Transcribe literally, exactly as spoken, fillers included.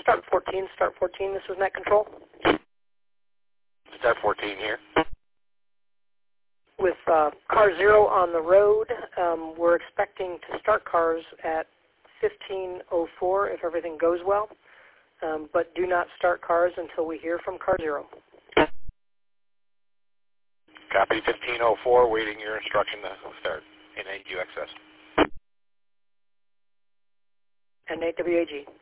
Start fourteen, Start fourteen, this is Net Control. Start fourteen here. With uh, car zero on the road, um, we're expecting to start cars at fifteen oh four if everything goes well, um, but do not start cars until we hear from car zero. Copy fifteen oh four, waiting your instruction to start in eight U X S. And eight W A G.